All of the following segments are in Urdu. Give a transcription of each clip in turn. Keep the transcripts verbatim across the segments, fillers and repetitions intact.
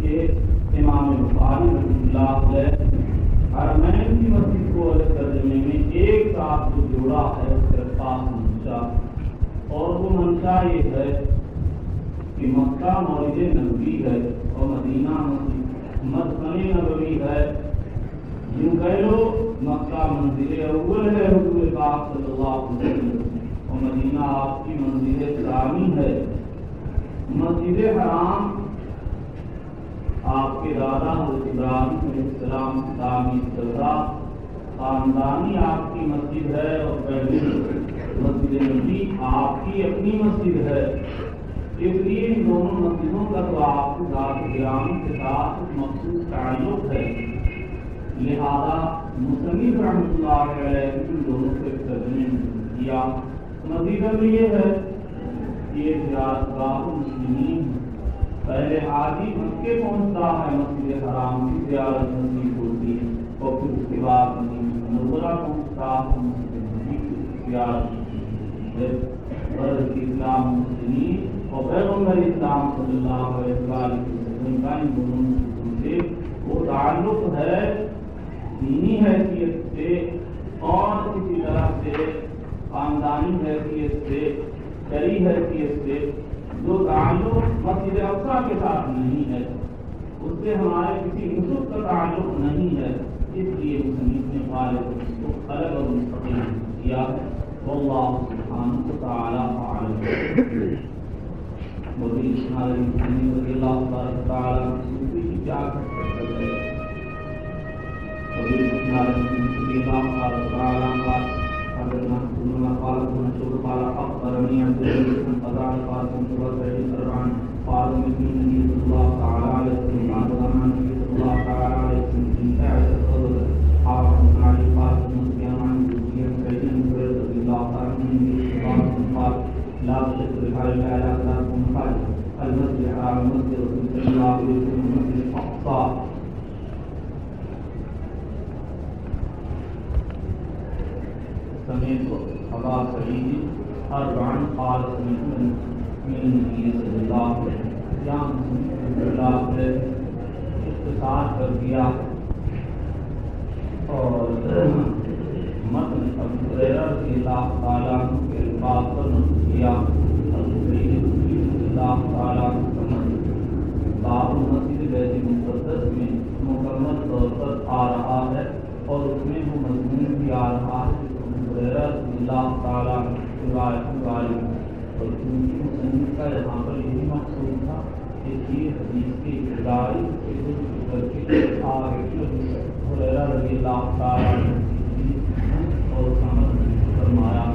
کہ امام بخاری رحمۃ اللہ علیہ حرمین کی مسجد کو الگ ترجمے میں ایک ساتھ جو جوڑا ہے اس کے خاص منشا، اور وہ منشا یہ ہے کہ مکہ مولد نبوی ہے اور مدینہ مسکن نبوی ہے. یوں کہہ لو مکہ منزل اول ہے حضور پاک صلی اللہ علیہ وسلم اور مدینہ آپ کی منزل ثانی ہے. مسجد حرام آپ کے دادا حضرت ابراہیم علیہ السلام کی تعمیر شدہ خاندانی آپ کی مسجد ہے، اور پہلی مسجد نبی آپ کی اپنی مسجد ہے. اس لیے ان دونوں مسجدوں کا تو آپ کی ذات گرامی کے ساتھ مخصوص تعلق ہے. لہذا مصنف رحمۃ اللہ علیہ ان دونوں سے ترجمے کیا. مزید اب یہ ہے کہ یہ زیارت گاہ مسلمین پہلے حاجی مکے پہنچتا ہے، مسجد حرام کی زیارت نصیب ہوتی ہے، اور پھر اس کے بعد مدینہ منورہ پہنچتا ہے، مسجد نبوی کی زیارت ہے. برد اسلام مسلمین اور پیغمبر اسلام صلی اللہ علیہ وسلم کا ان دونوں مسجدوں سے وہ تعلق ہے دینی حیثیت سے اور اسی طرح سے خاندانی حیثیت سے، شرعی حیثیت سے. جو تعلق مسجد اقصیٰ کے ساتھ نہیں ہے اس سے ہمارے کسی نسب کا تعلق نہیں ہے، اس لیے مصنف نے خالق اس کو الگ اور مستقل کیا. واللہ سبحانہ وتعالی اعلم. مودی اسماعیل مسلم رضی اللہ تعالی عنہ کی کیا کرتے ہیں؟ مودی اسماعیل مسلم رضی اللہ تعالی عنہ حضرنا سننا قالت منشور قال اخبرني عبد الله بن قضاء قال كنت بصري سرعان قال من النبي صلى الله تعالى عليه وسلم قال زمان النبي صلى الله تعالى عليه وسلم من تعالى الصدر حافظ علي قال من قيام عن الدنيا بين فرد رضي الله تعالى عنه قال لا تشكر الحال لا لا تكون خالد المسجد الحرام المسجد رسول الله عليه وسلم المسجد الاقصى. سمیت ابا سعید اربعن قال سمیت من النبی صلی اللہ علیہ وسلم نے اختصار کر دیا اور متن ابو ہریرہ رضی اللہ تعالیٰ عنہ کے الفاظ پر نقل کیا. ابو سعید رضی اللہ تعالیٰ عنہ باب مسجد بیت المقدس میں مکمل طور پر آ رہا ہے اور اس میں وہ مضمون بھی آ رہا ہے رضی اللہ تعالیٰ روایت والی. اور چونکہ مصنف کا یہاں پر یہی مقصود تھا کہ یہ حدیث کی ابتدائی کر کے آگے ہریرہ رضی اللہ تعالیٰ اور سمجھ فرمایا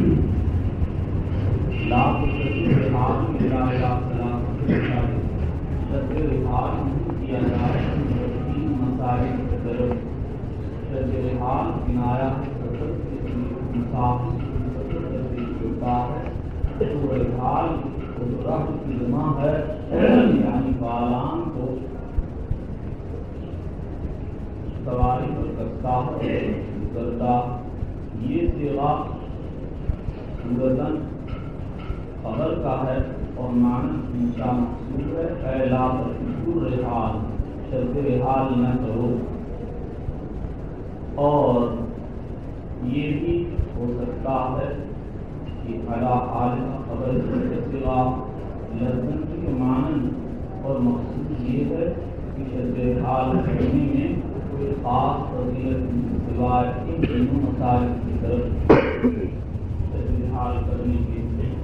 لا تشدد الرحال الا الى ثلاث شد رحال نہیں کیا جائے تین مسائل کی طرف. شد رحال کنایا حال کی جمع ہے یعنی بالان کو سواری پر کرتا ہے کرتا. یہ صیغہ صورتاً خبر کا ہے اور معنی انشاء مقصود ہے. اے لا تشدوا الرحال شد رحال نہ کرو. اور یہ بھی ہو سکتا ہے کہ اعلیٰ عالم خبر صیغہ لفظ کے معنی اور مقصود یہ ہے کہ شد حال کرنے میں کوئی خاص فضیلت سوائے ان دونوں مسائل کی طرف شد حال کرنے کے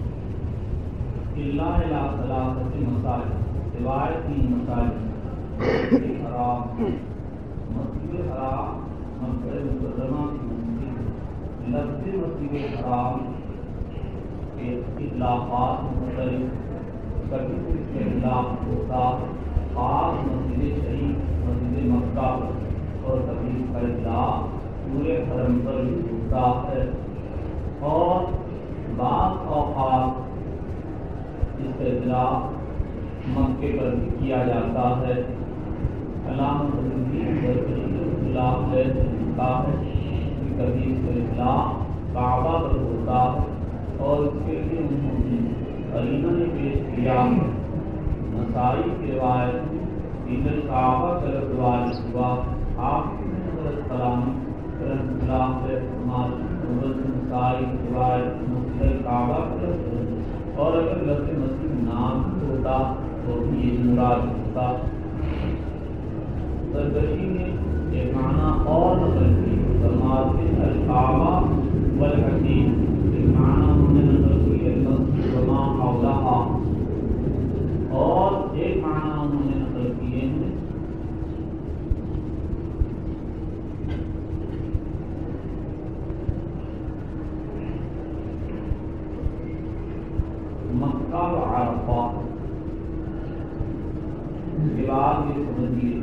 اللہ الا ثلاثۃ مسائل سوائے تین مسائل. مسجد حرام مسجد حرام مکہ مکرمہ کی مسجد. لفظ مسجد حرام کے اطلاقات مختلف، کبھی اس کے اطلاق ہوتا خاص مسجد شریف مسجد مکہ اور کبھی اس کا اطلاق پورے حرم پر بھی ہوتا ہے. اور بعض اوقات اس کا اطلاق مکے پر بھی کیا جاتا ہے. علامہ الدین اطلاق ہے کہ کبھی اس کا اطلاق کعبہ پر ہوتا ہے اور اس کے لیے انہوں نے قرینہ نے پیش کیا نسائی کی روایت ادھر کعبہ طرف دوار ہوا آپ نے حضرت کلام رحمۃ اللہ علیہ فرمایا حضرت نسائی روایت مسجد کعبہ طرف اور اگر لفظ مسجد نام ہوتا تو یہ مراد ہوتا. سرکشی نے ایک معنی اور نقل کی فرماتے ہیں الکعبہ والحدید ایک معنی ہم نے نقل کی المسجد وما حولہا اور ایک معنی انہوں نے نقل کیے ہیں مکہ و عرفہ. اس کے بعد یہ سمجھیے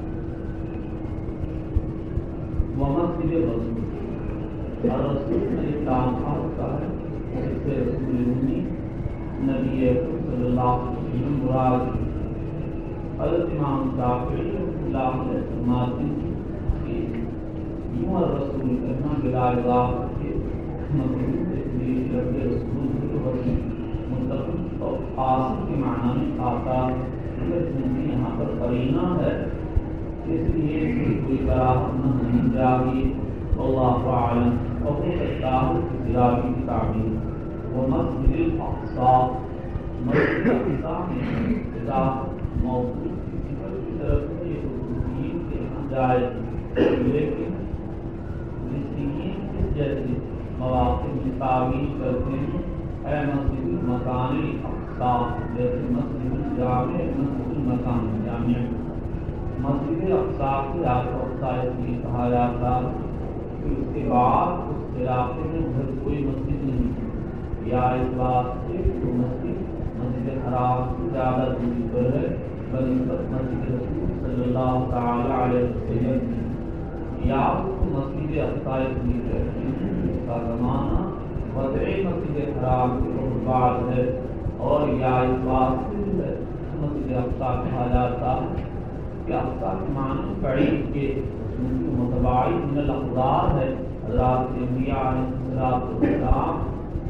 ومسجد رسول اور رسول نے تعلق کا ہے اس سے رسول امی نبی صلی اللہ علیہ وسلم مراد. حضرت امام شافعی اللہ علیہ فرماتے ہیں کہ یوں رسول کہنا بلا اضافہ کے مطلوب اس لیے لفظ رسول متفق اور خاص کے معنی میں آتا ہے. یہاں پر قرینہ ہے اس لیے اس کی کوئی کراہت نہ ہونی چاہیے. اللہ اعلم اور ہو سکتا ہے اضافی کی تعبیر وہ مسجد الاقصی مسجد الاقصی میں اضافت موصول کسی پر کی طرف سے یہ خصوصیت کے یہاں جائے لیکن مسیحین اس جیسے مواقع میں تعبیر کرتے ہیں اے مسجد المکان الاقصی جیسے مسجد الجامع مسجد المکان جامع. مسجد اقصی کی آپ کو اقصی اس لیے کہا جاتا کہ اس کے بعد اس علاقے میں ادھر کوئی مسجد نہیں یا اس بات سے وہ مسجد مسجد حرام سے زیادہ دوری پر ہے بنسبت مسجد رسول صلی اللہ تعالی علیہ وسلم یا اس کو مسجد اقصی اس لیے کہتے ہیں. اس کا زمانہ وضع مسجد حرام کے بہت بعد ہے اور یا اس بات سے جو ہے مسجد اقصی کہا جاتا ہے کہ اقصی کے معنی قریب کے متباعی من الاقدار ہے. حضرات انبیاء علیہ السلام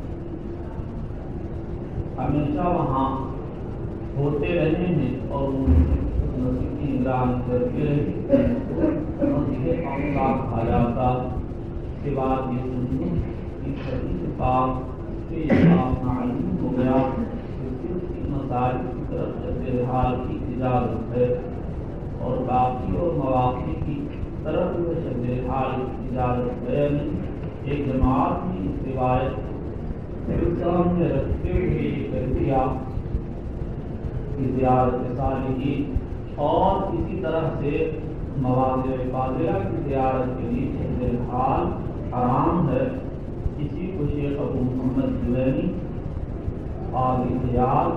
ہمیشہ وہاں ہوتے رہے ہیں اور مسجد کی نگرانی کرتے رہے مسجد اقصی کہا جاتا. اس کے بعد یہ سنت کی حدیث پاک سے یہ بات معلوم ہو گیا کہ صرف ان مسائل کی طرف جب حال کی اجازت ہے اور باقی اور مواقع کی طرف شد حال کی اجازت ہے نہیں. ایک جماعت نے اس روایت سامنے رکھتے ہوئے یہ کر دیا کہ زیارت صالحین اور اسی طرح سے مواضع فاضلہ کی زیارت کے لیے شد حال حرام ہے. اسی کو شیخ ابو محمد جوینی قاضی خیال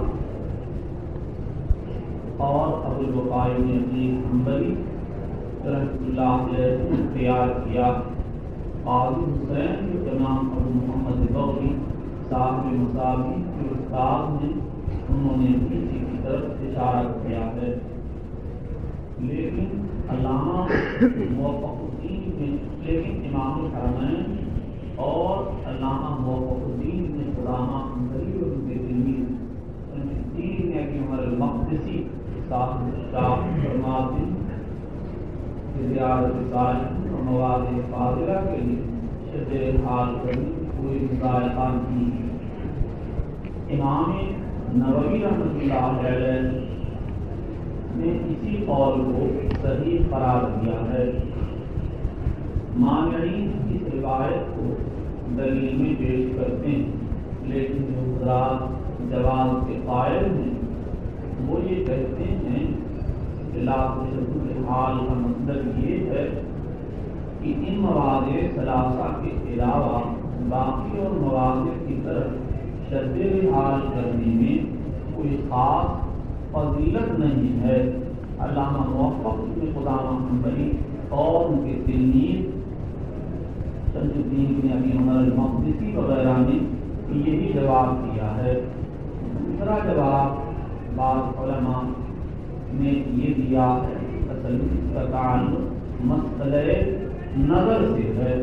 اور ابو الوفاء بن حنبلی رحمۃ اللہ علیہ نے اختیار کیا. قاضی حسین کے نام ابو محمد بغوی صاحب مصابی کے استاد نے انہوں نے اسی کی طرف اشارہ کیا ہے. لیکن علامہ موفق الدین نے لیکن امام الحرمین اور علامہ موفق الدین نے قدامہ حنبلی اور ان کے تلمیذ الدین نے کہ عمر المقدسی صاحب شاہ فرماتے ہیں کہ زیارت صالحین اور مواضع فاضلہ کے لیے شد حال کرنے کی کوئی مضایقہ نہیں ہے. امام نووی رحمۃ اللہ علیہ نے اسی قول کو صحیح قرار دیا ہے. مانعین اس روایت کو دلیل میں پیش کرتے ہیں لیکن جو حضرات جواز کے قائل ہیں وہ یہ کہتے ہیں کہ لا تشد حال کا مطلب یہ ہے کہ ان مواضع ثلاثہ کے علاوہ باقی اور مواضع کی طرف شد حال کرنے میں کوئی خاص فضیلت نہیں ہے. علامہ موفق ابن قدامہ حنبلی اور ان کے تلمیذ شمس الدین بن ابی عمر المقدسی وغیرہ نے یہی جواب دیا ہے. دوسرا جواب بعض علماء نے یہ دیا ہے اصل اس کا تعلق مسئلہ نظر سے ہے.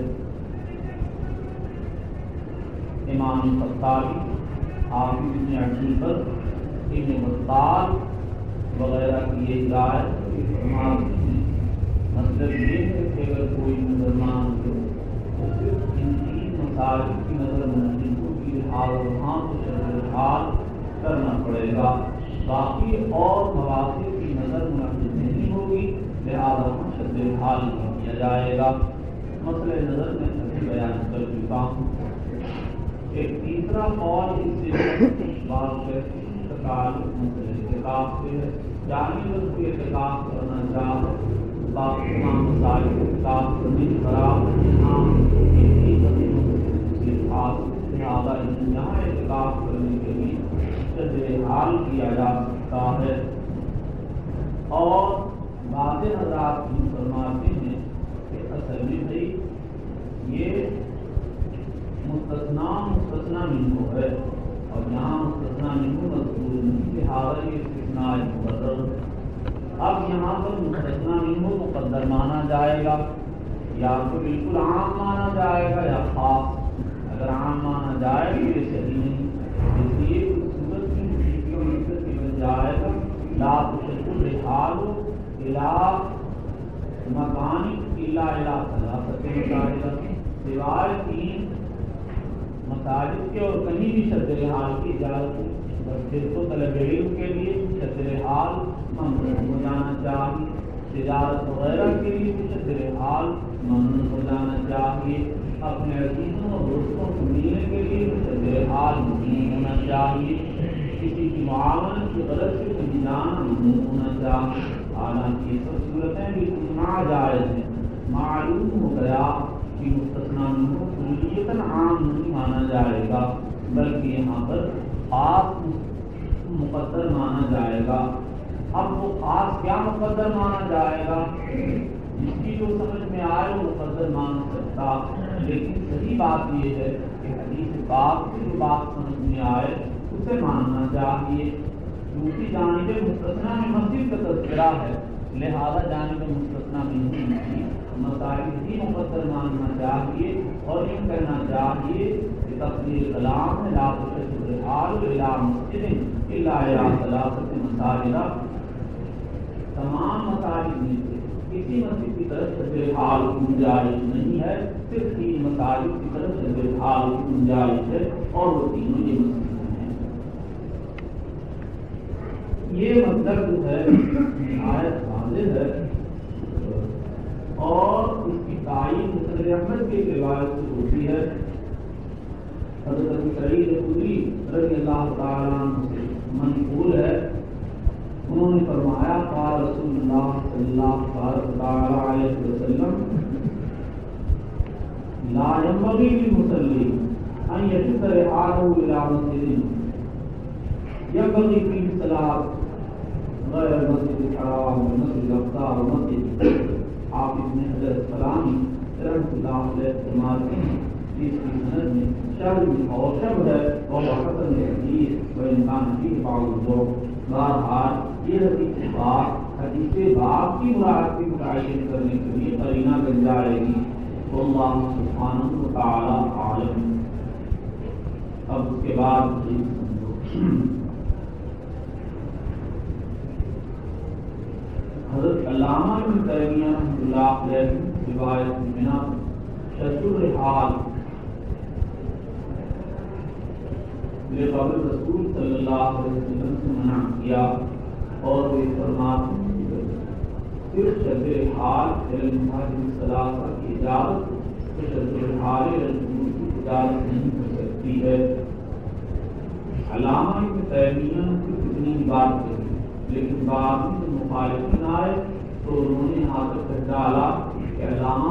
امام خطابی حافظ ابن عبد البر ابن بطال وغیرہ کی یہ رائے फरमाते हैं मतलब ये है कि अगर कोई मुसलमान हो तो सिर्फ इन तीन मसाइल की नजर में जिनको की हाल वहाँ तो शर्त हाल करना पड़ेगा, बाकी और मवाक़िफ़ की नजर मुनक़िद नहीं होगी, लिहाजा शर्त हाल किया जाएगा। मसले नजर में अभी बयान कर चुका हूँ। एक तीसरा कौल इससे बात है तकाल्लुक़ मसले इत्तिकाफ़ से है, यानी अगर कोई इत्तिकाफ़ करना चाहे बाकी तमाम मसाइल इत्तिकाफ़ करने की खराब यहाँ इतनी कमी खास लिहाजा यहाँ इत्तिकाफ़ करने के लिए शर्त हाल किया जा सकता है। और बाज़ हज़रात भी फरमाते हैं कि असल में भाई ये मुस्तस्ना मुस्तस्ना मिन्हु है और यहाँ मुस्तस्ना मिन्हु मज़कूर नहीं, लिहाजा ये इस्तिस्ना मुक़द्दर। अब यहाँ पर मुस्तस्ना मिन्हु मुक़द्दर माना जाएगा, या तो बिल्कुल आम माना जाएगा या खास। अगर आम माना जाए तो ये सही नहीं, इसलिए उस सूरत की बन जाएगा ला तुशद्दु रिहालु इला मकानी इल्ला इला सलासति मसाजिद, सिवाय तीन मसाजिद के और कहीं भी शर्त रिहाल की इजाज़त है। बस फिर तो तलब इल्म के लिए शर्त रिहाल ममनूअ हो जाना चाहिए, तिजारत वगैरह के लिए भी शर्त रिहाल ममनूअ हो जाना चाहिए, अपने अज़ीज़ों और दोस्तों को मिलने के लिए भी शर्त रिहाल ममनूअ होना चाहिए, किसी की मुआवनत की गरज से कहीं जाना ममनूअ होना चाहिए। हालांकि ये सब सूरतें बिल्कुल नाजायज़ हैं। मालूम हो गया कि मुस्तस्ना मिन्हु कुल्लियतन आम नहीं माना जाएगा, बल्कि यहाँ पर खास मुक़द्दर माना जाएगा। अब वो खास क्या मुक़द्दर माना जाएगा, जिसकी जो समझ में आए वो मुक़द्दर मान सकता, लेकिन सही बात ये है कि हदीस पाक से जो बात समझ में आए उसे मानना चाहिए। दूसरी जानिब मुस्तस्ना में मस्जिद का तज़किरा है, लिहाजा जानिब मुस्तस्ना में नहीं मसाइल ही मुक़द्दर मानना चाहिए और यूँ कहना चाहिए कि तफ़सीर कलाम है ला तुशद्दु रिहालु इला मस्जिदिन इल्ला इला सलासति मसाजिद, तमाम मसाजिद में से किसी मस्जिद की तरफ शर्त रिहाल की गुंजाइश नहीं है, सिर्फ तीन मसाजिद की तरफ शर्त रिहाल की गुंजाइश है और वो तीनों ये मस्जिद हैं। ये मतलब जो है आयत वाज़िह है और इसकी तायीन मुसनद अहमद की रिवायत से होती है। हज़रत अबू सईद खुदरी रज़ियल्लाहु तआला अन्हु से मनक़ूल है, उन्होंने फरमाया क़ाल रसूलुल्लाह सल्लल्लाहु अलैहि वसल्लम ला यंबग़ी लिल मुसल्ली अन यशुद्द रिहालहु इला मस्जिदिन यंबग़ी फीही सलात गैर मस्जिदिल हराम व मस्जिदिल अक़सा व मस्जिद आप इब्न हज़र सलामी रहमतुल्लाह अलैह फरमाते हैं इसकी सनद में शर्म और शब है और हसन हदीस व इंसान की बावजूद बहरहाल ये हदीस बात हदीस बात की मुराद की मुतायन करने के लिए करीना बन जाएगी। अल्लाह सुब्हानहु व तआला आलम। अब उसके बाद हज़रत अल्लामा इब्न तैमिया रहमतुल्लाह अलैह रिवायत में शर्तुल रिहाल क़ब्र रसूल सल्लल्लाहु अलैहि वसल्लम से मना किया और वे फरमाते हैं सिर्फ शर्त रिहाल सलासा की इजाज़त तो शर्त रिहाल की इजाज़त नहीं हो सकती है। अल्लामा इब्न तैमिया ने कितनी बात कही, लेकिन बाद में मुखालिफिन आए तो उन्होंने यहाँ तक कह डाला कि अल्लामा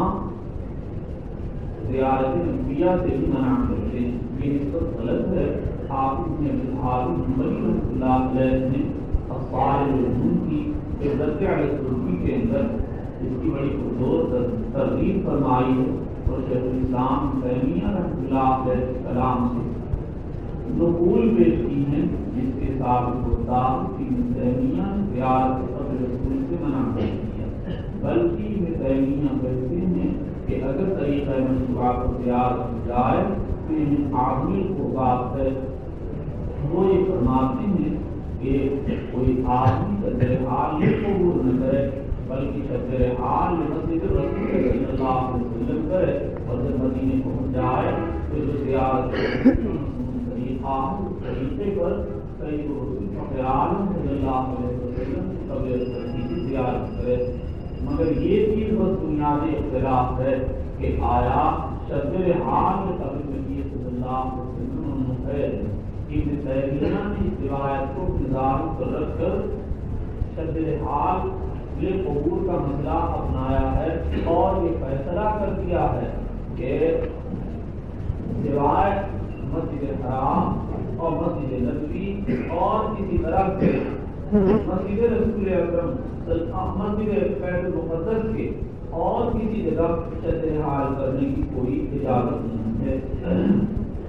ज़ियारत अंबिया से भी मना करते हैं, ये निस्बत गलत है। हाफिज़ ने रहमतुल्लाह अलैह ने अफ़्ज़ाल की इज़्ज़त अलैहि के अंदर इसकी बड़ी पुरज़ोर तरगीब फरमाई है और शेखुल इस्लाम तैमिया रहमतुल्लाह अलैहि कलाम से नक़ूल पेश की हैं, जिसके साबित होता है कि इब्न तैमिया ने ज़ियारत क़ब्र रसूल से मना कर दिया, बल्कि इब्न तैमिया कहते हैं कि अगर तरीक़ा मशरूआ को ज़ियारत हो जाए तो इन आदमी को बात है। वो ये फरमाते हैं कि कोई आदमी का हाल ये कबूल न करे بلکہ شجر حال مسجد رسول صلی اللہ علیہ وسلم کرے اور جب مدینے پہنچ جائے تو جو زیارت طریقہ طریقے پر کئی رسول عالم صلی اللہ علیہ وسلم کی طبیعت کی زیارت کرے. مگر یہ چیز بس بنیادی اختلاف ہے کہ آیا شجر حال میں طبیعت نبی صلی اللہ علیہ وسلم ہے. ابن تیمیہ نے اس روایت کو نظام پر رکھ کر شجر حال یہ قبول کا مسئلہ اپنایا ہے اور یہ فیصلہ کر دیا ہے کہ سوائے مسجد حرام اور مسجد نبوی اور کسی طرح سے مسجد رسول اکرم مسجد بیت المقدس کے اور کسی جگہ شجر حال کرنے کی کوئی اجازت نہیں ہے.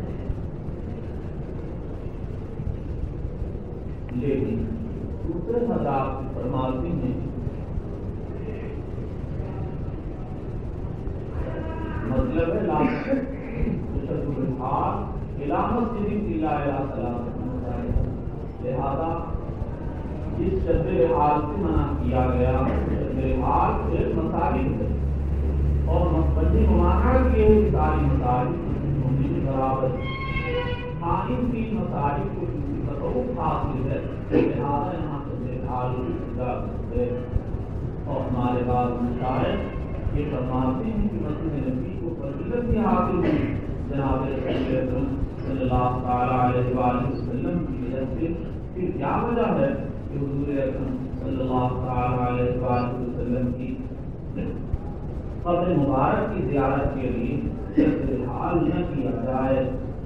لیکن دوسرے حضرات فرماتے ہیں مطلب ہے لہذا جس شجر حال سے منع کیا گیا شجر حال ایک مساجد ہے اور مسجد ممانعت کے ساری مساجد ہونے کے برابر ہاں ان تین مساجد کو تصوف حاصل ہے لہذا یہاں شجر حال ہے. اور ہمارے بعد مشاہد یہ فرماتے ہیں کہ مسجد نبی کو فضیلت بھی حاصل ہوئی جناب رسول اکرم صلی اللہ تعالیٰ علیہ وآلہ وسلم کی وجہ سے. پھر کیا وجہ ہے کہ حضور اکرم صلی اللہ تعالیٰ علیہ وآلہ وسلم کی قبر مبارک کی زیارت کے لیے شجر حال نہ کیا جائے.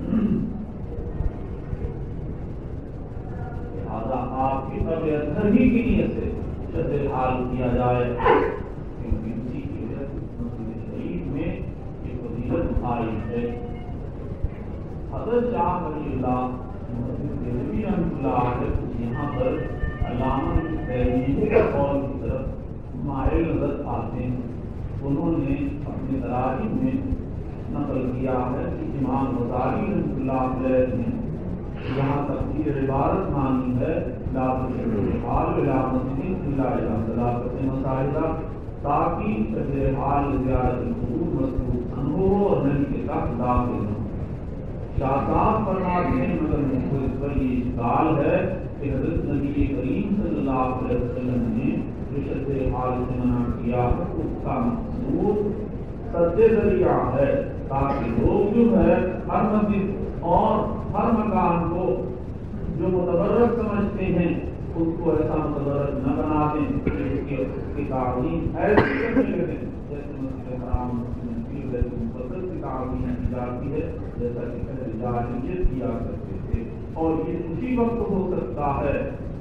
لہٰذا آپ کی قبر اطہر ہی کی نیت سے شجر حال کیا جائے کیونکہ اسی کی وجہ سے مسجد شریف میں یہ فضیلت آئی ہے. حضرت شاہ ولی اللہ محمد دہلوی رحمۃ اللہ علیہ یہاں پر علامہ تیمیہ کے قول کی طرف مائل نظر آتے ہیں. انہوں نے اپنے تراجم میں نقل کیا ہے کہ امام غزالی رحمۃ اللہ علیہ نے یہاں تک یہ عبارت مانی ہے لا تشجر حال ولا مسجد الا الى ثلاثه مساجد تاکہ شجر حال زیارت القبور مسجود انہو اور نبی کے ساتھ داخل ہوں. شاہ صاحب فرماتے ہیں مگر مجھ کو اس پر یہ اشکال ہے کہ حضرت نبی کریم صلی اللہ علیہ وسلم نے جو شجر حال سے منع کیا ہے اس کا مقصود سد ذریعہ ہے تاکہ لوگ جو ہے ہر مسجد اور ہر مکان کو جو متبرک سمجھتے ہیں اس کو ایسا متبرک نہ بنا دیں کہ اس کے اس کی تعلیم ایسی کرنے لگے جیسے مسجد حرام مسجد بیت المقدس کی تعلیم کی جاتی ہے جیسا کہ پہلے جاہلیت کیا کرتے تھے. اور یہ اسی وقت ہو سکتا ہے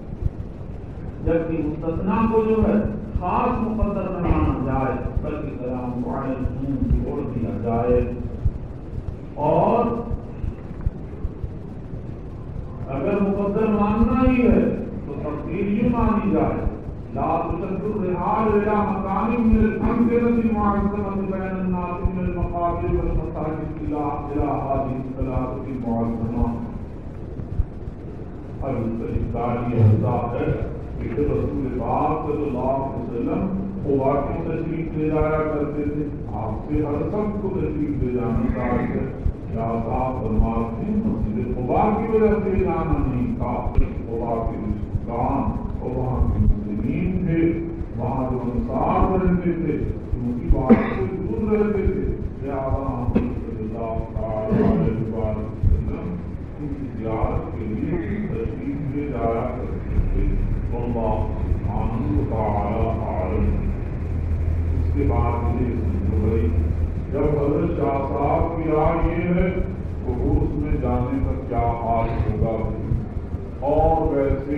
جبکہ مستثنا کو جو ہے خاص مقدر نہ مانا جائے بلکہ کلام کو عین عموم چھوڑ دیا جائے. اور اگر مقدر ماننا ہی ہے تو تفصیل یہ مانی جائے لا تشد الرحال الى مكان من الامكنه المعظمه بين الناس من المقابر والمساجد الى الى هذه الثلاثه المعظمه. اب اس یہ ہوتا ہے کہ رسول پاک صلی اللہ علیہ وسلم قبا کی تشریف لے جایا کرتے تھے. آپ سے ہر سب کو تشریف لے جانا چاہتے شاہ صاحب فرماتے ہیں مسجد قبا کی وجہ سے جانا نہیں تھا. قبا کے رشتگان اور وہاں کے مسلمین تھے وہاں جو انصار رہتے تھے ان کی بات سے دور رہتے تھے لہٰذا صلی اللہ تعالیٰ علیہ وسلم ان کی زیارت کے لیے تشریف لے جایا کرتے تھے. اللہ سبحانہ وتعالی عالم. اس کے بعد یہ سمجھو بھائی جب حضرت شاہ صاحب کی رائے یہ ہے تو اس میں جانے کا کیا حال ہوگا. اور ویسے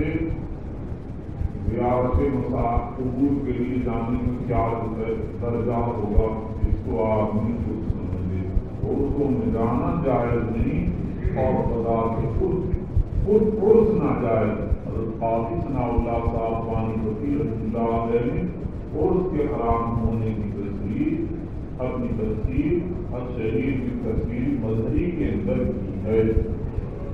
زیارت مساجد قبور کے لیے جانے کا کیا درجہ ہوگا اس کو آدمی خود سمجھے. عرصوں میں جانا جائز نہیں اور خدا سے خود خود عرص نہ جائز. حضرت قاضی ثناء اللہ صاحب بانی فقیر رحمۃ اللہ علیہ نے عرص کے حرام ہونے کی تصویر اپنی تفسیر اور شہید کی تصویر مظہری کے اندر کی ہے.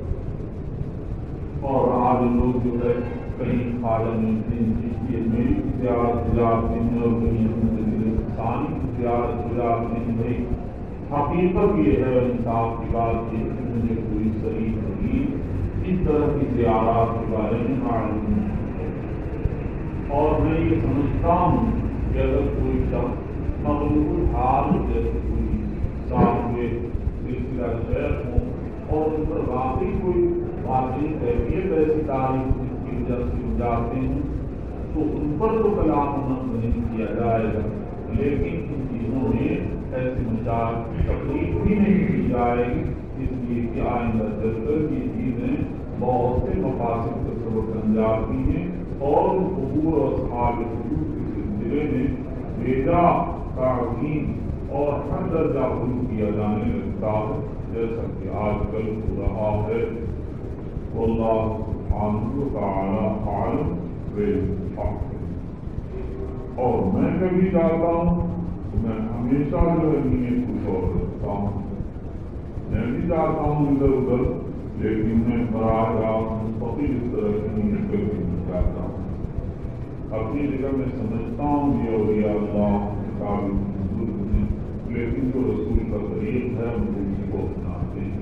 اور آج لوگ جو ہے کہیں خواجہ میں میری زیارت ہو جاتے ہیں اور کہیں زندگی ثانی کی زیارت ہو جاتے ہیں. بھائی حقیقت یہ ہے انصاف کی بات یہ کہ مجھے کوئی صحیح حدیث اس طرح کی زیارات کے بارے میں معلوم نہیں ہے. اور میں یہ سمجھتا ہوں کہ اگر کوئی شخص مغلوب الحال جیسے کوئی صاحب سلسلہ شیخ ہوں اور ان پر واقعی کوئی واقعی کیفیت ایسی تاریخ جس کی وجہ سے ہو جاتے ہیں تو ان پر تو کلام نقد نہیں کیا جائے گا. لیکن ان چیزوں میں ایسی مشاعر تقریب بھی نہیں کی جائے گی اس لیے کہ آئندہ چل کر یہ چیزیں بہت سے مقاصد کا سبب بن جاتی ہیں اور قبور اور اصحاب حدود کے سلسلے میں بیجا تعظیم اور ہر درجہ غلو کیا جانے لگتا ہے جیسا کہ آج کل ہو رہا ہے. واللہ سبحانہ وتعالی عالم بالحق. اور میں کبھی چاہتا ہوں میں ہمیشہ جو ہے نیت کچھ اور رکھتا ہوں. میں بھی چاہتا ہوں ادھر ادھر لیکن میں براہ راست مستقل اس طرح کی نیت کبھی نہیں چاہتا ہوں. اپنی جگہ میں سمجھتا ہوں یہ اولیاء اللہ کے قابل بزرگ ہیں لیکن جو رسول کا طریق ہے ان کو اسی کو اپناتے ہیں.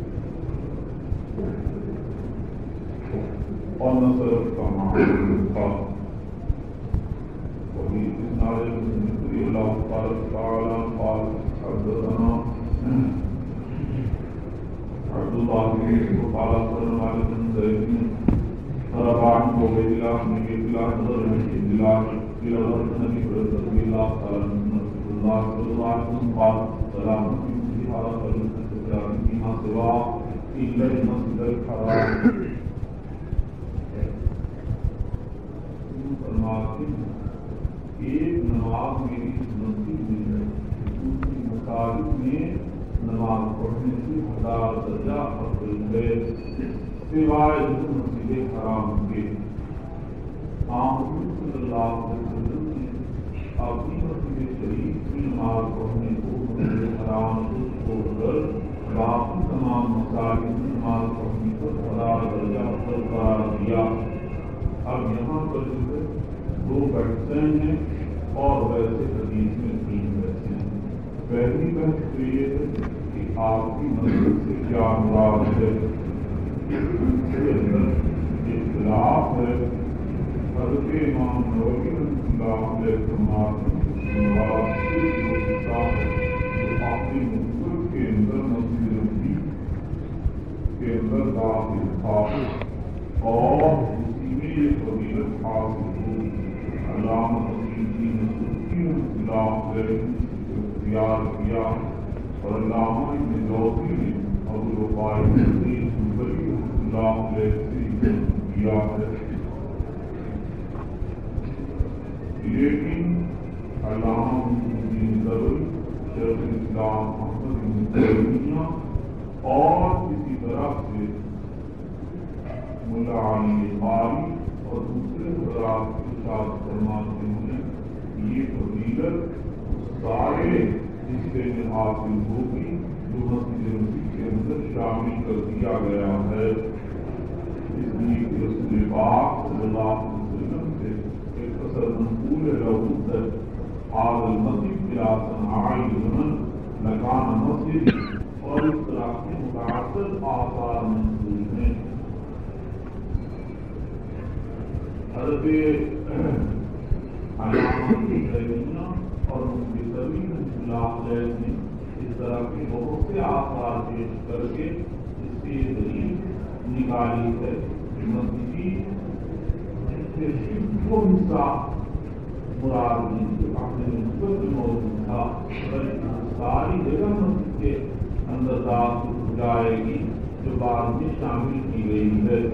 اور نہ صرف کا معاملہ تھا وہی اس نارے میں اللہ تعالی قال حدثنا عبد الله بن قال صلى عليه وسلم رباح وبيلا من بلا حضر من بلا الى النبي صلى الله عليه وسلم الله صلى الله عليه وسلم قال سلام في هذا الكلام فيما سوى الا المسجد الحرام. ایک نماز میری مسجد میں ہے دوسری مساجد میں نماز پڑھنے سے ہزار درجہ افضل ہے سوائے مسجد حرام کے. آمد صلی اللہ علیہ وسلم نے اپنی مسجد شریف کی نماز پڑھنے کو مسجد حرام کو چھوڑ کر باقی تمام مساجد میں نماز پڑھنے کو ہزار درجہ افضل قرار دیا. اب یہاں پر جو ہے دو بحثیں ہیں اور ویسے حدیث میں تین بحثیں ہیں. پہلی بحث تو یہ ہے کہ آپ کی مسجد سے کیا مراد ہے. اس کے اندر اختلاف ہے. حضرت امام نووی رحمۃ اللہ علیہ فرماتے ہیں مراد صرف وہ کتاب ہے جو اپنی نبوت کے اندر مسجد نبوی کے اندر داخل تھا اور اسی میں یہ فضیلت حاصل ہوئی. علامہ اختیار کیا اور علامہ ابن جوزی نے ابو الوفاء اللہ علیہ سے کیا ہے. لیکن علامہ شیخ الاسلام احمد بن تیمیہ اور اسی طرح سے ملا علی قاری اور دوسرے حضرات فرماتے ہیں یہ فضیلت سارے حصے میں حاصل ہوگی جو مسجد نبوی کے اندر شامل کر دیا گیا ہے. اس لیے کہ رسول پاک صلی اللہ علیہ وسلم سے ایک اثر منقول لہو ہے حاضر المسجد الى صنعاء الزمن لکان مسجد اور اس طرح کے متعدد آثار منقول ہیں. حضرت علامہ تیمیہ اور مفتی طویل اللہ علیہ نے اس طرح کے بہت سے آثار پیش کر کے اس کی دلیل نکالی ہے کہ مسجد سے صرف وہ حصہ مراد نہیں جو اپنے نسبت میں موجود تھا بلکہ ساری جگہ مسجد کے اندر داخل ہو جائے گی جو بعد میں شامل کی گئی ہے.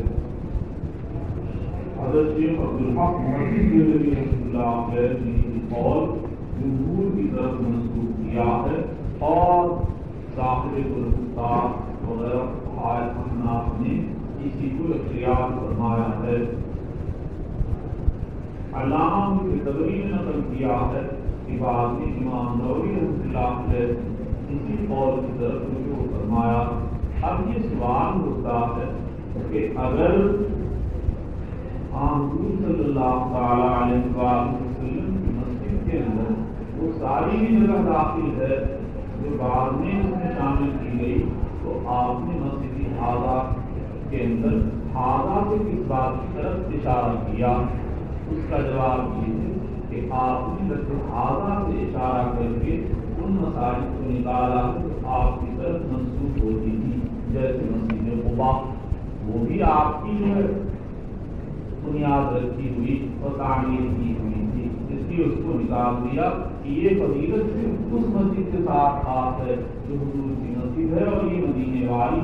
حضرت شیخ عبدالحق محمد رحمۃ اللہ علیہ نے قول جمہور کی طرف منسوخ کیا ہے اور صاحب الفتاح وغیرہ فقہائے احناف نے اسی کو اختیار فرمایا ہے. علامہ ابن تبری نے نقل کیا ہے کہ بعد میں امام نووی رحمۃ اللہ علیہ اسی قول کی طرف رجوع فرمایا. اب یہ سوال ہوتا ہے کہ اگر حضور صلی اللہ تعالی علیہ ساری بھی جگہ داخل ہے جو بعد میں اس میں شامل کی گئی، تو آپ نے مسجد ہاضا کے اندر ہاضا سے کس بات کی طرف اشارہ کیا؟ اس کا جواب یہ ہے کہ آپ نے مسجد ہاضا سے اشارہ کر کے ان مساجد کو نکالا آپ کی طرف منسوخ ہوتی تھی، جیسے مسجد قباء، وہ بھی آپ کی جو ہے بنیاد رکھی ہوئی اور تعمیر کی ہوئی تھی، اس لیے اس کو نکال دیا کہ یہ فضیلت صرف اس مسجد کے ساتھ خاص ہے جو حضور کی مسجد ہے اور یہ مدینے والی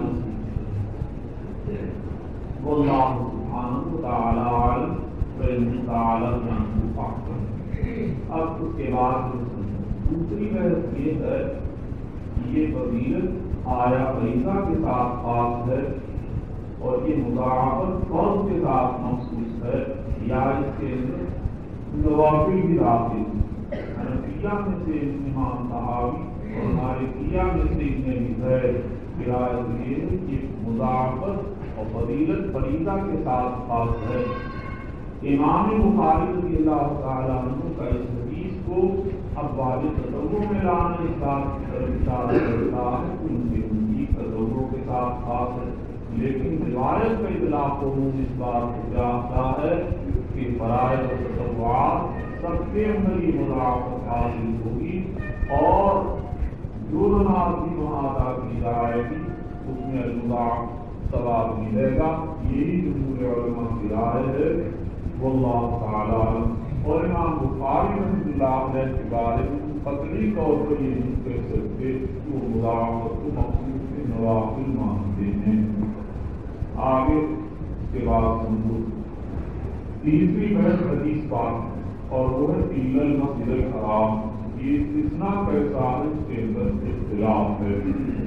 مسجد ہے۔ واللہ سبحانہ وتعالی عالم وعلمہ تعالی عنہ اعلم۔ اب اس کے بعد دوسری بحث یہ ہے کہ یہ فضیلت آیا فریضہ کے ساتھ خاص ہے اور یہ مضاعفت فرض کے ساتھ مخصوص ہے، یا اس کے اندر نوافل بھی داخل ہیں۔ حنفیہ میں سے امام طحاوی اور مالکیہ میں سے ابن زید کی رائے یہ ہے کہ مضاعفت اور فضیلت فریضہ کے ساتھ خاص ہے۔ امام بخاری رضی اللہ تعالیٰ عنہ کا اس حدیث کو اب واجب تطوع میں لانے اس بات کی طرف اشارہ کرتا ہے کہ ان کی ان تطوع کے ساتھ خاص ہے، لیکن روایت کا اطلاق عموم اس بات کو چاہتا ہے کہ فرائض و تطوعات سب کے اندر یہ مضاعفت حاصل ہوگی اور جو نماز بھی وہاں ادا کی جائے گی اس میں المضاعف ثواب ملے گا۔ یہی جمہور علماء کی رائے ہے، واللہ تعالی عنہ۔ اور امام بخاری رحمۃ اللہ علیہ کے بارے میں قطعی طور پر یہ نہیں کہہ سکتے کہ وہ مضاعفت کو مخصوص سے نوافل مانتے ہیں۔ آگے اس کے بعد سمجھو تیسری بحث حدیث پاک اور وہ ہے قیل المسجد الحرام۔ یہ استثناء کیسا ہے اس کے اندر اختلاف ہے۔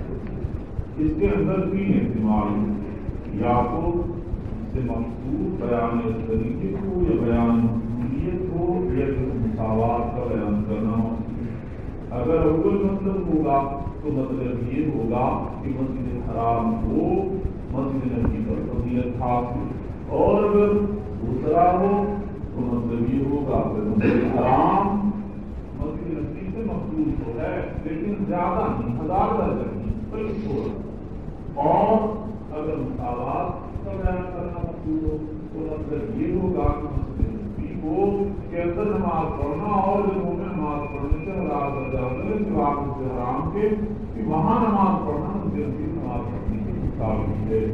اس کے اندر تین احتمال ہیں، یا تو سے مقصود بیان طریقے کو یا بیان مقصودیت کو یا مساوات کا بیان کرنا ہو۔ اگر اول مطلب ہوگا تو مطلب یہ ہوگا کہ مسجد الحرام کو مسجد نبی پر فضیلت حاصل، اور اگر دوسرا ہو تو مطلب یہ ہوگا کہ مسجد الحرام مسجد نبی سے مخصوص تو ہے لیکن زیادہ نہیں، ہزار درجہ نہیں بلکہ تھوڑا، اور اگر مساوات کا بیان کرنا مقصود ہو تو مطلب یہ ہوگا کہ مسجد نبی کو کے اندر نماز پڑھنا اور جگہوں میں نماز پڑھنے سے ہزار درجہ افضل ہے سوا مسجد حرام کے کہ وہاں نماز پڑھنا مسجد نبی سے نماز پڑھنے کے مطابق ہے۔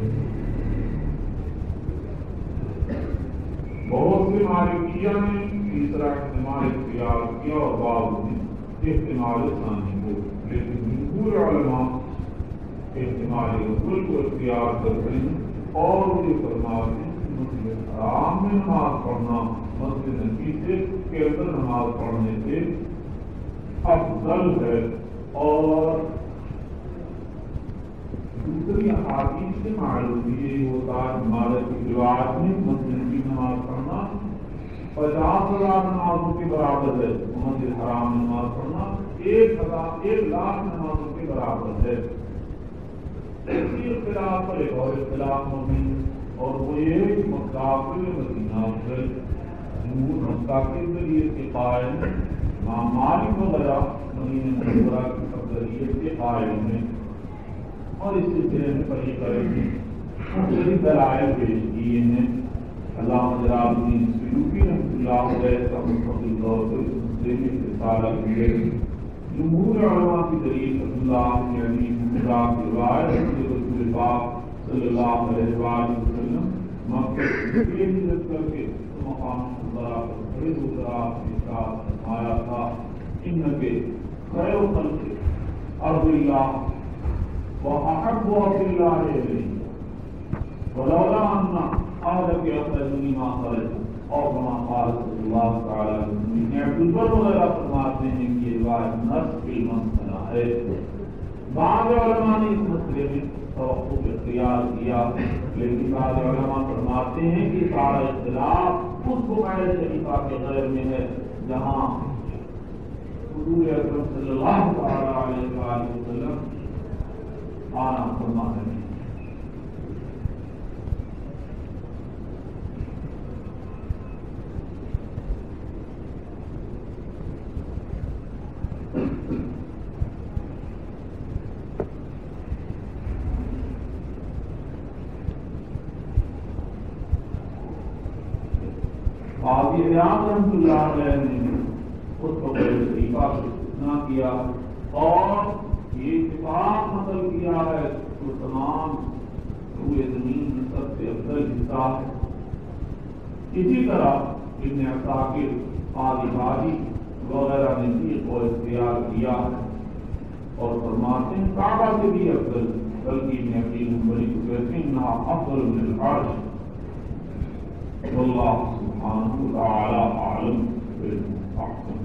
بہت سے مالکیہ نے تیسرا احتمال اختیار کیا اور بعض نے احتمال ثانی کو، لیکن جمہور علماء احتمال اول کو اختیار کرتے ہیں اور یہ فرماتے ہیں کہ مسجد حرام میں نماز پڑھنا مسجد نبی سے کے اندر نماز پڑھنے سے افضل ہے، اور دوسری احادیث سے معلوم یہ ہوتا ہے ہمارے روایت میں مسجد نبی نماز پڑھنا پچاس ہزار نمازوں کے برابر ہے، مسجد حرام میں نماز پڑھنا ایک ہزار ایک لاکھ نمازوں کے برابر ہے۔ اسی اختلاف پر ایک اور اختلاف موجود ہے اور وہ یہ ہے کہ مکہ سے مدینہ افضل۔ جمہور مکہ کے ذریعے کے قائل امام مالک وغیرہ مدینہ منورہ کی افضلیت کے قائل ہیں، اور اس سلسلے میں صحیح کریں گے مختلف دلائل پیش کیے ہیں۔ علامہ جلال الدین سیوطی رحمۃ اللہ علیہ کا مستقل طور پر اس مسئلے میں رسالہ کیے۔ جمہور علماء کی دلیل اللہ علیہ اللہ کی روایت ہے کہ رسول پاک صلی اللہ علیہ وآلہ وسلم مکہ سے ہجرت کر کے مقام خدا پر کھڑے ہو کر آپ نے ارشاد فرمایا تھا، انک خیر خلق ارض اللہ واحب ارض اللہ الیہ ولولا ان اهلك اخرجوني ما خرجت، اور کما قال صلی اللہ تعالی علیہ وسلم۔ عبد البر وغیرہ فرماتے ہیں کہ یہ روایت نص کی مسئلہ ہے۔ بعض علماء نے اس مسئلے میں توقف اختیار کیا، لیکن بعض علماء فرماتے ہیں کہ سارا اختلاف اس بقاع شریفہ کے غیر میں ہے جہاں حضور اکرم صلی اللہ تعالی علیہ وآلہ وسلم آنا فرما رہے ہیں۔ قاضی اعیاض رحمۃ اللہ علیہ نے اس کو بڑے طریقہ سے استثنا کیا اور یہ اتفاق نقل کیا ہے تو تمام روئے زمین میں سب سے افضل حصہ ہے. اسی طرح ابن عساکر قاضی باجی وغیرہ نے بھی کو اختیار کیا ہے اور فرماتے ہیں کعبہ سے بھی افضل بلکہ ابن عقیل بڑی کہتے ہیں انہا افضل من العرش. واللہ سبحانہ وتعالی اعلم بالحق.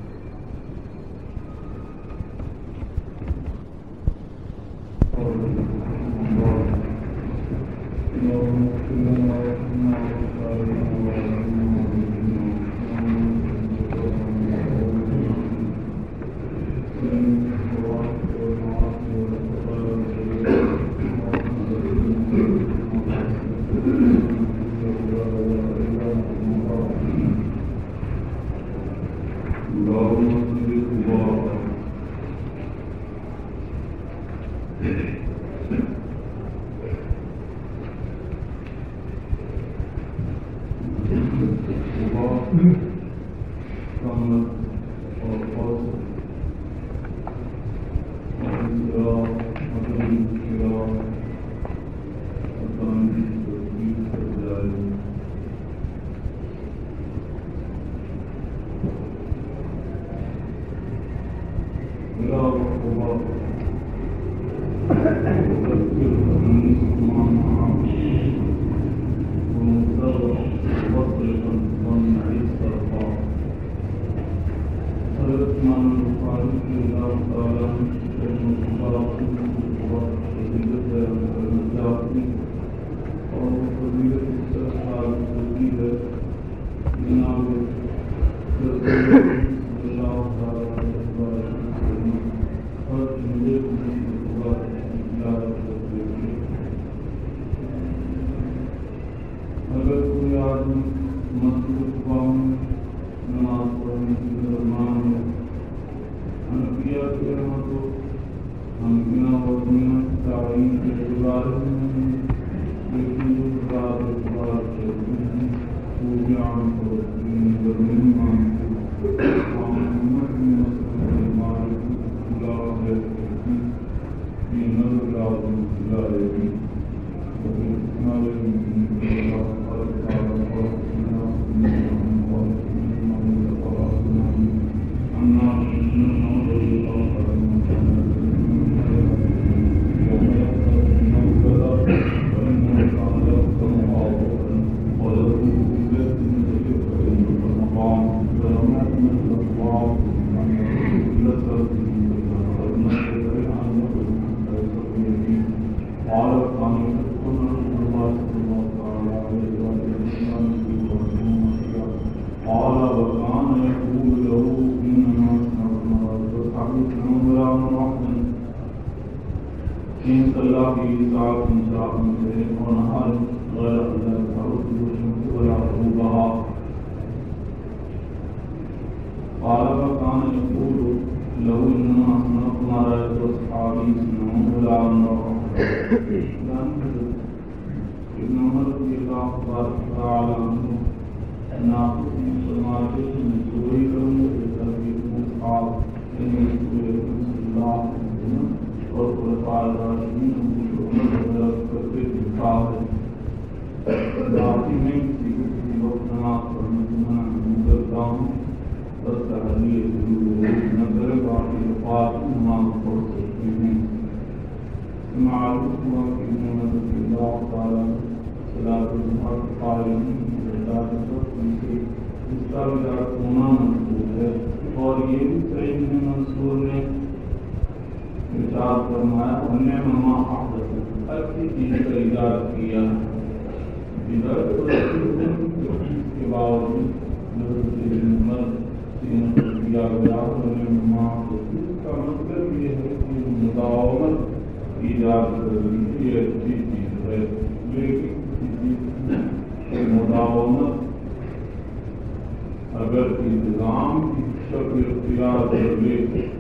اگر انتظام کی شکل اختیار کر لے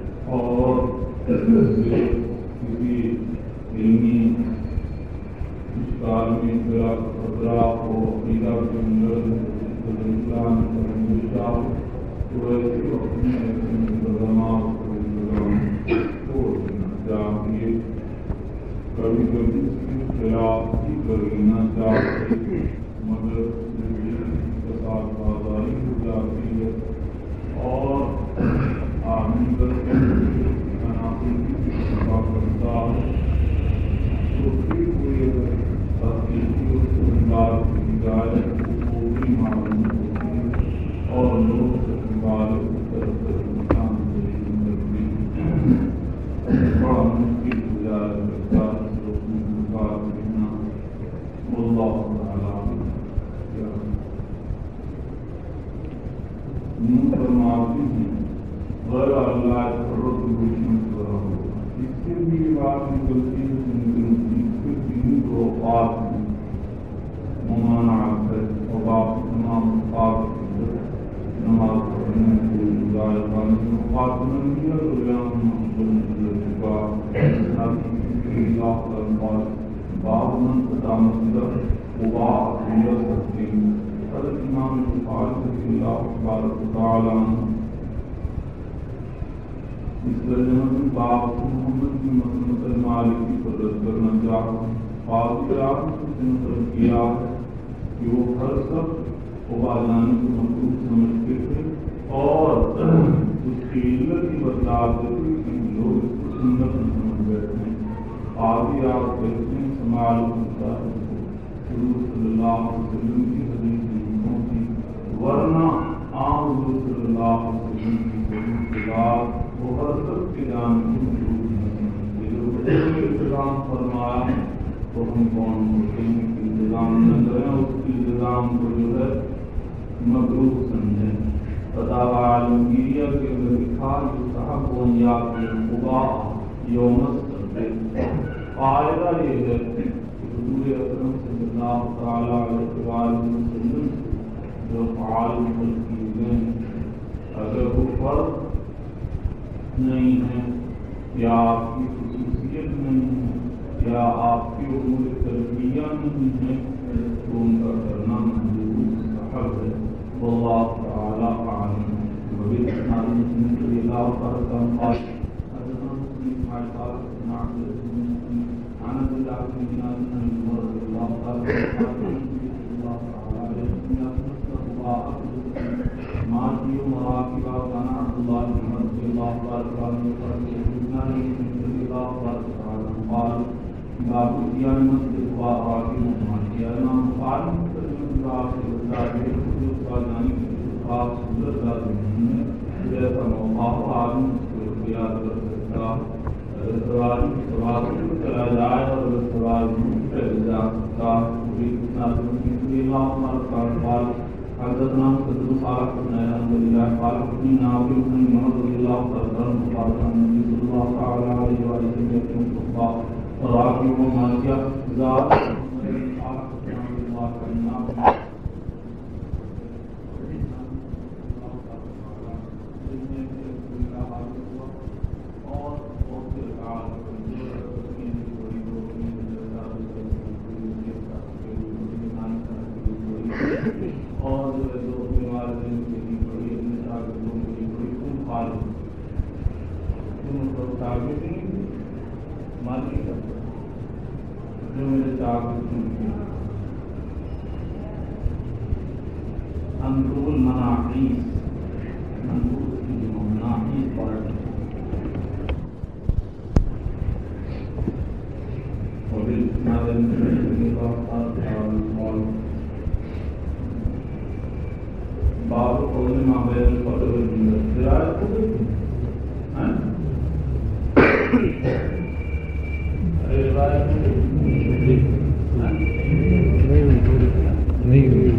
اور کسی علمی اس کال میں خطرہ ہو عقیدہ کے اندر انسان کریں چاہو تو ایسے اپنے ایسے انتظامات کو انتظام چھوڑ دینا چاہیے. کبھی کبھی اس کے خلاف بھی کر لینا چاہیے مگر کے ساتھ بازاری ہو جاتی ہے اور آدمی کرتے منافع کی کرتا ہے تو پھر کوئی تحقیقی اس انداز کی جائے وہ بھی معلوم ہوتی ہے اور لوگ سے بارے اس طرح سے انسان کی زندگی بڑا مشکل ہو جائے لگتا ہے لوگ کی بات کرنا. اللہ تعالیٰ منہ فرماتے ہیں غیر اللہ فرد روشن کرا ہو. اس سے بھی یہ بات نکلتی ہے کہ دین کو اوقات میں ممانعت ہے اور باقی تمام اوقات کے اندر نماز پڑھنے کو ضائع کرنے اوقات میں نہیں ہے تو یہاں بعض من تدامت وباع سکتے ہیں. حضرت امام بخاری رضی اللہ تبارک وتعالی اس ترجمہ میں باب محمد کی مسلمت المالکی کو رد کرنا چاہتا ہوں. قاضی اعظم نے نقل کیا ہے کہ وہ ہر سب وبا جانے کو مطلوب سمجھتے تھے اور اس کی علت ہی بتلاتے تھے کہ لوگ اس کو سنت نہ سمجھ بیٹھے ہیں. قاضی اعظم کہتے ہیں سماعت ہوتا ہے حضور صلی اللہ علیہ وسلم کی حدیث نہیں ہوتی ورنہ عام حضور صلی اللہ علیہ وسلم کی حدیث کے بعد وہ ہر سب کے جان کی موجود نہیں. جو انتظام فرمایا تو ہم کون ہوتے ہیں کہ انتظام نہ کریں اس کی انتظام کو جو ہے مکروہ سمجھیں. فتاوی عالمگیریہ کے اندر لکھا جو صاحب و انیاب کے خدا یوم السبت قاعدہ یہ ہے کہ حضور اکرم صلی اللہ تعالیٰ علیہ وسلم جو فعال ملکیزیں اگر وہ فرض نہیں ہے یا آپ کی خصوصیت نہیں ہے یا آپ کی امور تربیہ نہیں ہے تو ان کا کرنا مندوب مستحب ہے. واللہ تعالیٰ عالم. وبه اسناد مسلم رضی اللہ تعالیٰ عنہ حدثنا مسلم عن طارق بن عبد العزيز عن عبد الله بن دينار عن عمر رضي الله تعالى عنه ما في مراكب كان عبد الله بن عمر رضي الله عنه قال باب قيام المسجد وراكب المسجد امام قال مسلم باب الزاهد وجاني خاص حضرت جیسا موقع عالم کو یاد کر سکتا سوال سوال چلا جائے اور سوال پھیل جا سکتا پوری اللہ ہمارا حضرتنا صدر صالح بن الحمد للہ قال ابن ناظر بن محمد رضی اللہ تعالی عنہ قال نبی صلی اللہ تعالی علیہ وسلم کے خطبہ راکب و ماجہ ذات اور جو ہے دو اپنے والدین کے لیے بڑی اپنے شاگردوں کے لیے بڑی خوب خال تم کو شاگرد نہیں مالی کرتا جو میرے شاگرد ہیں انظر المناحیس انظر المناحیس پارٹ اور ہمارے مشرقی کا اور باب قول ما بين الفضل والجنة دراسة قدرتي ها رواية نہیں نہیں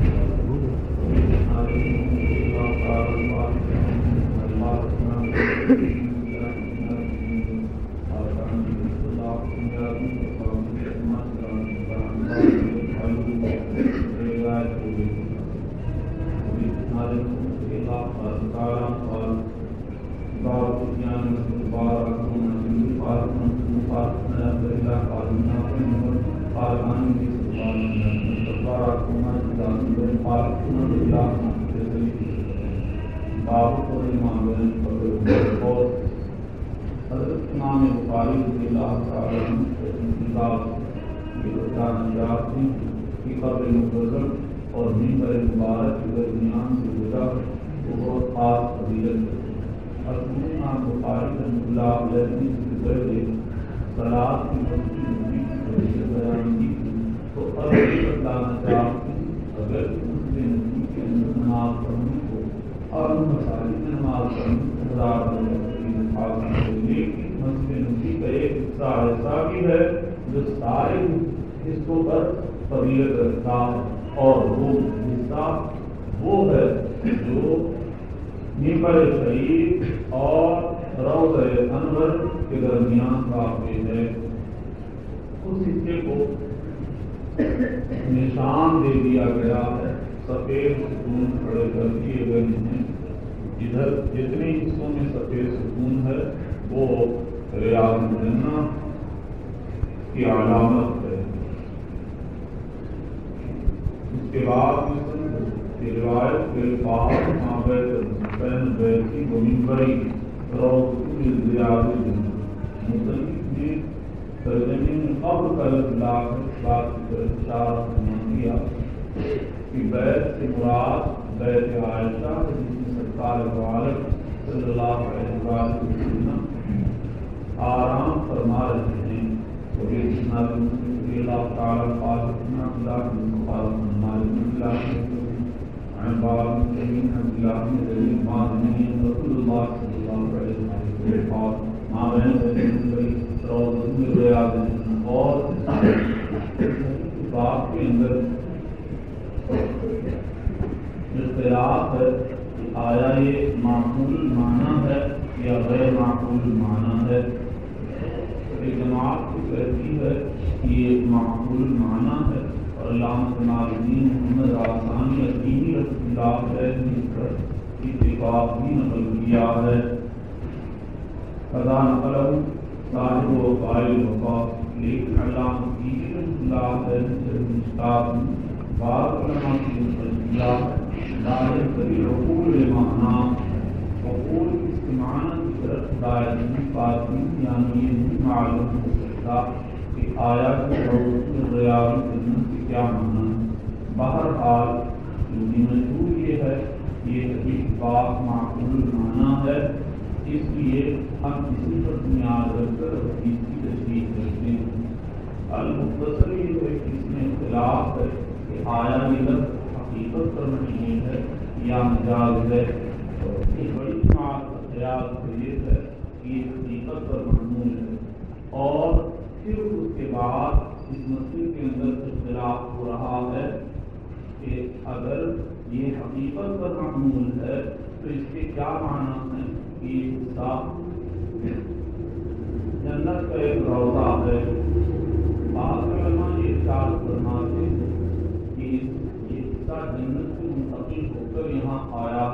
فارغ اللہ باب اور امام اور حضرت امام بخاری رضی اللہ تعالی عنہ کے انتظار یہ بتانا کہ قبر مکرم اور منبر مبارک کے درمیان سے گزرا وہ بہت خاص فضیلت ہے۔ اور امام بخاری رحمۃ اللہ علیہ نے اس سے پہلے صلاۃ کی مسجد نبی کی فضیلت بیان کی تو اب یہ بتانا چاہتے ہیں اگر مسجد نبی کے اندر نماز پڑھنے کو اور مساجد میں نماز پڑھنے کو ہزار درجہ حاصل ہے، لیکن مسجد نبی کا ایک حصہ ایسا بھی ہے جو سارے حصوں پر فضیلت رکھتا ہے، اور وہ حصہ وہ ہے جو منبر شریف اور روضہ انور کے درمیان واقع ہے۔ اس حصے کو نشان دے دیا گیا ہے، سفید ستون کھڑے کر دیے گئے ہیں، ادھر جتنے حصوں میں سفید ستون ہے وہ ریاض الجنہ کی علامت ہے۔ اس کے بعد کی روایت کے الفاظ مابعد حسین بیتی و منبری روضۃ ریاض الجنہ، مصنف نے ترجمے میں قبر کا اطلاق اس بات کی طرف اشارہ کیا کہ بیت سے مراد بیت عائشہ جس میں سرکار دو عالم صلی اللہ علیہ وسلم آرام فرما رہے ہیں، اور یہ جناب رضی اللہ تعالیٰ فاطمہ اللہ بن فاطمہ مالک اللہ عن بعض المسلمين عبد الله بن زيد مازني رسول الله صلى الله عليه وسلم قال ما بين بيت روضة من رياض الجنة، اور باب کے اندر اختلاف ہے کہ آیا یہ معقول معنی ہے یا غیر معقول معنی ہے۔ ایک جماعت کو کہتی ہے کہ یہ معقول معنی ہے، اور علامہ جمال الدین محمد آسانی الدینی رحمۃ اللہ علیہ نے اس پر اتفاق بھی نقل کیا ہے۔ قضا نقلہ صاحب و قائل وفاق، لیکن علامہ الدین رحمۃ اللہ علیہ نے مشتاق بعض علماء کی نقل کیا ہے دائر کبھی عقول معنی عقول اس کے معنی کی طرف دائر نہیں پاتی، یعنی یہ نہیں معلوم ہو سکتا کہ آیا کہ روضۃ ریاض الجنہ سے کیا معنی ہے۔ بہرحال جو بھی مشہور یہ ہے یہ اتفاق معقول معنی ہے، اس لیے ہم اسی پر بنیاد رکھ کر حدیث کی تشریح کرتے ہیں۔ المختصر یہ ہے کہ اس میں اختلاف ہے کہ آیا یہ لفظ حقیقت پر نہیں ہے یا مجاز ہے، ایک بڑی جماعت کا خیال یہ ہے کہ یہ حقیقت پر محمول ہے، اور پھر اس کے بعد اس مسئلے کے اندر اختلاف ہو رہا ہے کہ اگر یہ حقیقت پر محمول ہے تو اس کے کیا معنی ہیں کہ یہ حصہ جنت کا ایک روضہ ہے۔ بعض علماء یہ ارشاد فرماتے ہیں کہ یہ حصہ جنت سے منتقل ہو کر یہاں آیا،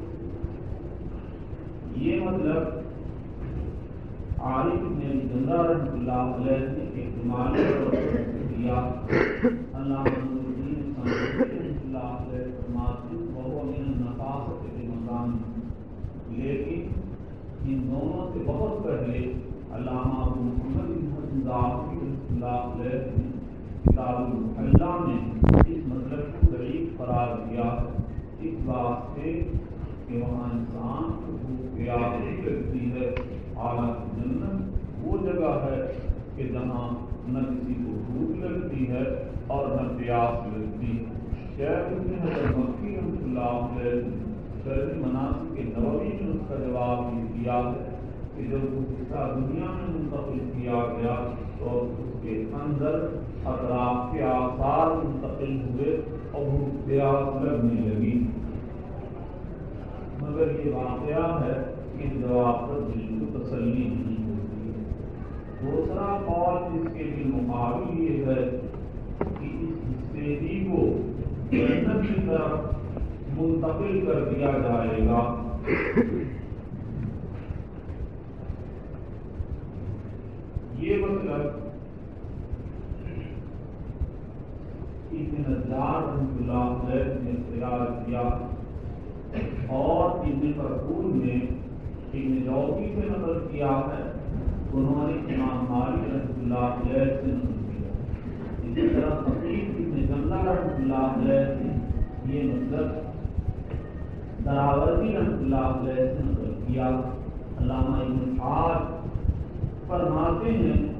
یہ مطلب عارف نے زندہ رحمۃ اللہ علیہ نے احتمالی طور پر دیا۔ علامہ نور الدین سنجوقی رحمۃ اللہ علیہ فرماتے ہیں وہو من النفاست بمکان، لیکن ان دونوں سے بہت پہلے علامہ ابو محمد بن حسن ظاہری رحمۃ اللہ علیہ نے کتاب المحلہ میں اس مطلب کو ضعیف قرار دیا ہے، اس واسطے کہ وہاں انسان کو بھوک پیاس نہیں لگتی ہے، حالانکہ جنت وہ جگہ ہے کہ جہاں نہ کسی کو بھوک لگتی ہے اور نہ پیاس لگتی۔ شیخ ابن حجر مکی رحمۃ اللہ علیہ شرح مناسک نبوی نے اس کا جواب یہ دیا ہے کہ جب وہ حصہ دنیا میں منتقل کیا گیا تو اس کے اندر اطراف کے آثار منتقل ہوئے اور بھوک پیاس لگنے لگی، مگر یہ واقعہ ہے کہ جواب پر دل کو تسلی نہیں ہوتی ہے۔ دوسرا قول اس کے بالمقابل یہ ہے کہ اس حصے ہی کو جنت کی طرف منتقل کر دیا جائے گا۔ یہ مطلب ابن بلال رحمۃ اللہ علیہ نے اختیار کیا، اور ابن فرقون نے ابن جوزی سے نقل کیا ہے، انہوں نے امام مالک رحمۃ اللہ علیہ سے نقل کیا۔ اسی طرح خطیب ابن جملہ رحمۃ اللہ علیہ سے یہ مطلب دراوردی رحمۃ اللہ علیہ سے نقل کیا۔ علامہ ابن حاج فرماتے ہیں